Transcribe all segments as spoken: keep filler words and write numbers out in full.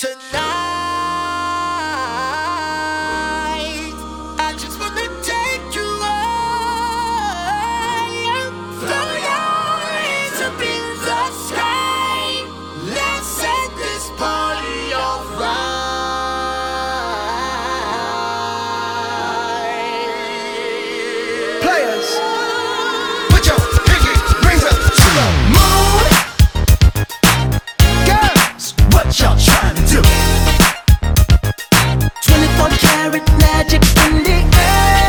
Tonight, I just wanna take you high. Throw your hands up in the sky. Let's set this party alright. Players, put your pinky rings up to the moon. Girls, what y'all trying to do? twenty-four karat magic in the air.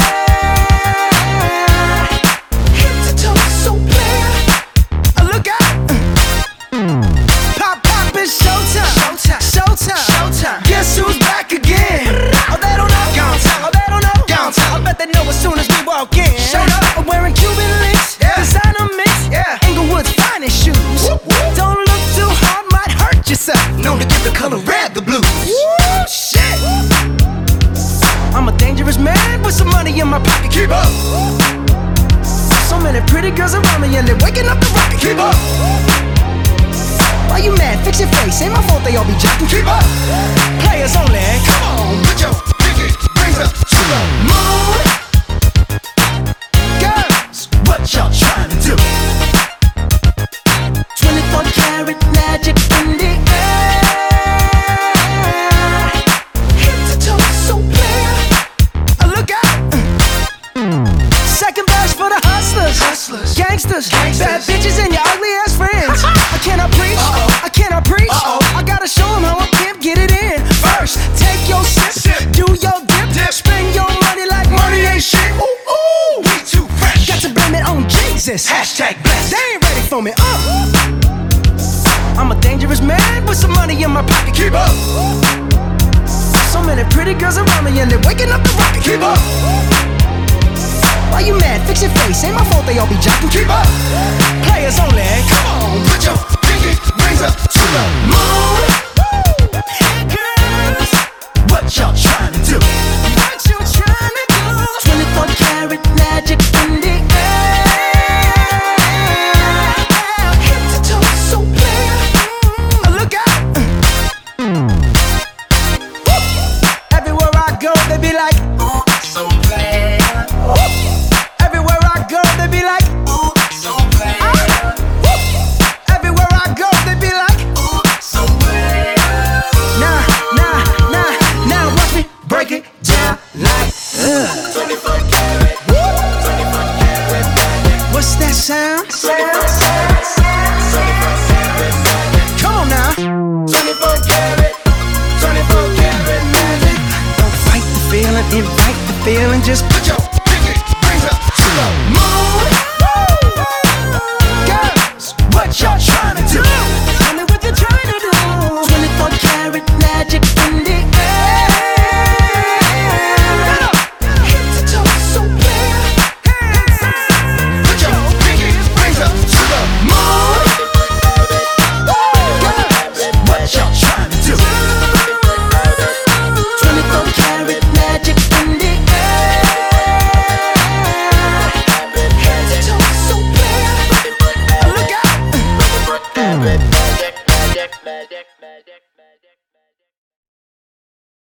Head to toe, so clear. Uh, look out! Pop, pop, it's showtime. Showtime. Showtime. Showtime. Guess who's back again? Oh, they don't know. Gone time. Oh, they don't know. Gone time. I bet they know as soon as we walk in. Showed up. I'm wearing Cuban links. Yeah. Designer mix. Yeah. Inglewood's finest shoes. Whoop, whoop. Don't look too hard, might hurt yourself. Known to give the color red the blues. Woo, shit. I'm a dangerous man with some money in my pocket. Keep up. So many pretty girls around me and they're waking up the rocket. Keep up. Why you mad? Fix your face. Ain't my fault they all be jocking. Keep up. Players only. Come on, put your pinky rings up to the moon. Girls, what y'all trying to do? twenty-four karat magic in the air. Head to toe, so clear. Uh, look out! Second verse for the hustlers, hustlers, gangsters, gangsters. Bad bitches and your ugly ass friends. I cannot preach, uh-oh. I cannot preach. Uh-oh. I gotta show them how a pimp get it in. First, take your sip, sip. Do your dip, dip, spend your money like money ain't shit. Ooh, ooh, we too fresh. Got to blame it on Jesus. Hashtag blessed. They ain't ready for me. Uh. I'm a dangerous man with some money in my pocket. Keep up. So many pretty girls around me and they're waking up the rocket. Keep up. Why you mad? Fix your face. Ain't my fault they all be jocking. Keep up. Players only. Come on, put your pinky rings up to the moon. Girls, what y'all trying to do? What you trying to do? twenty-four karat magic in the air. Head to toe, so clear. Uh, look out! Everywhere I go, they be like, Ooh, so bad. everywhere I go, they be like, Ooh, so bad. everywhere I go, they be like, Ooh, so bad. nah, nah, nah, now watch me break it down like, uh. twenty-four karat, twenty-four karat magic. What's that sound? twenty-four karat, twenty-four karat magic. Come on now. twenty-four karat, twenty-four karat magic. Don't fight the feeling, invite the feeling, just put your